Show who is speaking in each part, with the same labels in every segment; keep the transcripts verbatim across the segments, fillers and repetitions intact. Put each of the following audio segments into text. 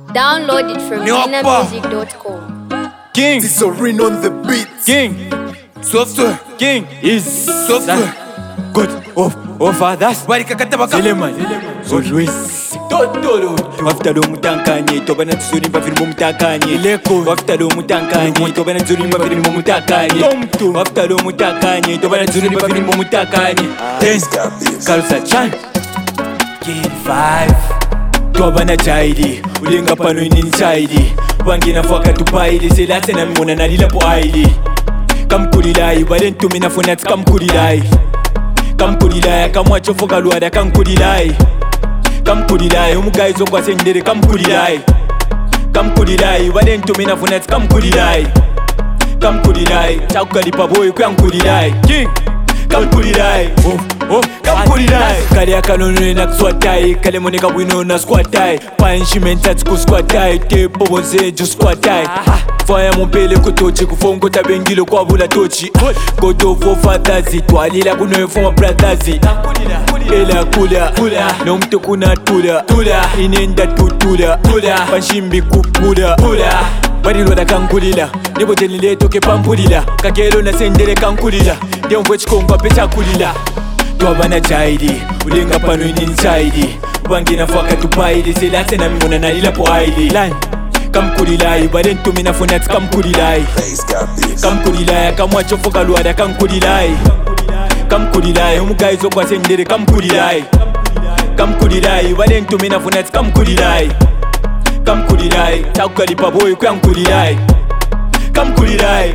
Speaker 1: Download it from dina music dot com.
Speaker 2: King
Speaker 3: Tisorin on the beat.
Speaker 2: King
Speaker 3: Software.
Speaker 2: King is
Speaker 3: Software.
Speaker 2: God of of others.
Speaker 3: Barika kataba
Speaker 2: Seleman always Totoro After lo mutankanye Toba na tsuri mpa filimu mutakanye Leko After lo mutankanye Toba na tsuri mpa filimu mutakanye Tomto After lo mutankanye Toba na tsuri mpa filimu mutakanye Ten Karusa Chan Kid five Toba na chaidi Ulenga pano inini chaidi Wangi na fwaka tupaidi Selate na mimona na lila po aidi Kamkulilai Walentu minafonati kamkulilai Kamkulilai Kamwacho foka luada kamkulilai Kamkulilai Umugayizo kwa sendere kamkulilai Kamkulilai Walentu minafonati kamkulilai Kamkulilai Chakukalipa boy kamkulilai King Kamkulilai Oh oh Kamkulilai Kali ya kanonu na kuswatai Kale moneka wino na squatai Punishment ati kusquatai Tepo bonze ju squatai Faya mumpele kutochi kufongo tabengilo kwa bula tochi Koto fo fatazi Twalila kuno foma bratazi Ela kula No mto kuna tula Inenda tutula Panshimbi kukula Barilwa da kankulila Nebo tenile toke pampulila Kakelo na sendele kankulila Deo mwe chikonga pecha kulila Twabana chaidi Ulenga pano inini chaidi Wangi na fwaka tupaidi Selate na mimona na lila po aidi Line Kamkulilai Walentu minafonati kamkulilai Kamkulilai Kamwacho foka luada kamkulilai Kamkulilai Umugayizo kwa sendere kamkulilai Kamkulilai Walentu minafonati kamkulilai Kamkulilai Chakukalipa boy kamkulilai Kamkulilai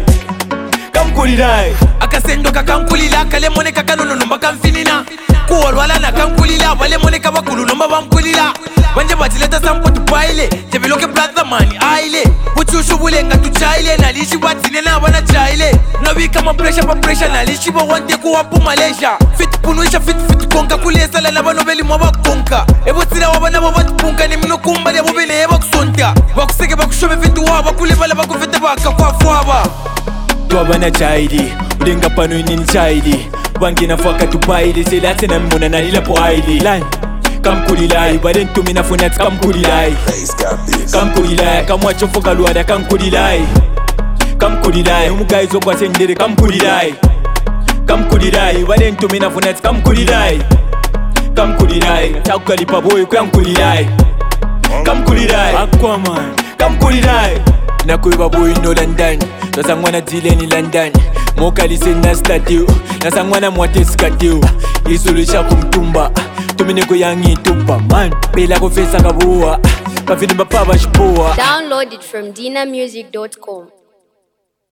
Speaker 2: Kamkulilai
Speaker 3: Akasendo kakankulila kale moneka kanono nomba kamfinina Kuolwala na kankulila wale moneka bakulu nomba bamkulila Wanje batileta sampo tupaile Tebeloke brother mani aile Uchushu bulenga tuchaile Nalishi watine na wana chaile Nawika ma pressure pa pressure Nalishi wa wante kuwapu Malaysia Fit punuisha fit fit konka Kulesa la laba nobeli mwa wakonka Ebo tira wabana wabatu punka Ni mino kumba ya wabene eba kusonta Wakuseke bakushome fitu waba Kulebala bakufete baka kwa fuaba
Speaker 2: Twabana chaidi Ulenga pano inini chaidi Wangi na fwaka tupaidi Selate na mimona na lila po aidi Line Kamkulilai Walentu minafonati kamkulilai Kamkulilai Kamwacho foka luada kamkulilai Kamkulilai Umugayizo kwa sendere kamkulilai Kamkulilai Walentu minafonati kamkulilai Kamkulilai Chakukalipa boy kamkulilai Kamkulilai Aquaman Kamkulilai Nakuiba boy no London Nasangwana dileni London Mokalise na stadio Nasangwana mwate skadio Isulisha kumtumba Tumineko yangi tupa man Pela kufesa kabuwa Pafini mbapa bashipoa
Speaker 1: Download it from dina music dot com.